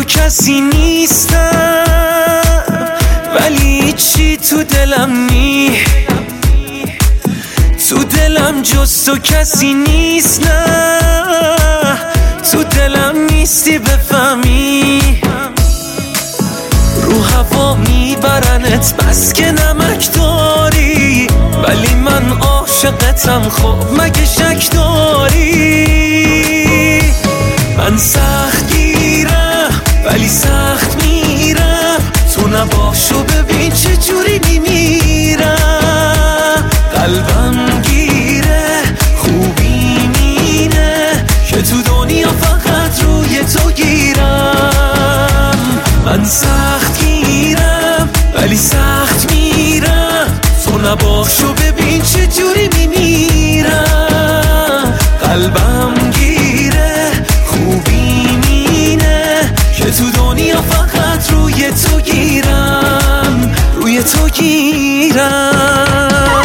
تو کسی نیستم، ولی چی تو دلم نی، تو دلم جز تو کسی نیست. نه تو دلم نیستی بفهمی، رو هوا میبرنت بس که نمک داری، ولی من عاشقتم. خب مگه شک داری؟ من سخت گیرم ولی سخت میرم، تو نباشو ببین چه جوری میمیرم. قلبم گیره خوبی مینه که تو دنیا فقط روی تو گیرم. من سخت گیرم ولی سخت میرم، تو نباشو ببین چه جوری میمیرم. قلبم گیره خوبی مینه که تو دنیا فقط روی تو گیرم، روی تو گیرم.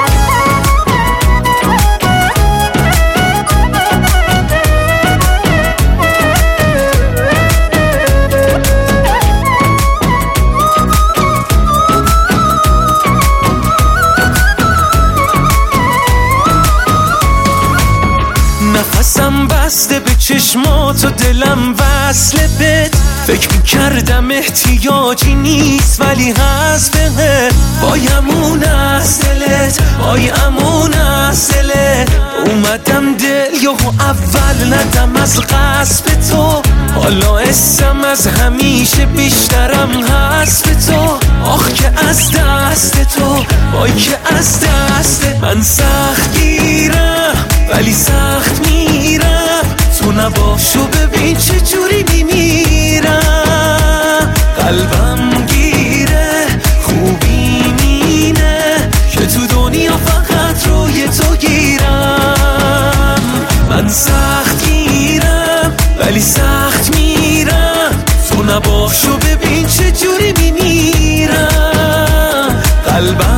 نفسم بسته به چشمات و دلم وصله بهت، فکر میکردم احتیاجی نیست ولی هست بهت. بایمون از دلت، بایمون از دلت، اومدم دل یهو اول ندم از قصد تو، حالا اسم از همیشه بیشترم هست به تو. آخ که از دست تو، وای که از دست من سخت گیرم ولی سخت میرم، تو نباشو ببین چه جوری میمیرم. قلبم گیره خوبی مینه که تو دنیا فقط روی تو گیرم. من سخت گیرم ولی سخت میرم، تو نباشو ببین چه جوری میمیرم. قلبم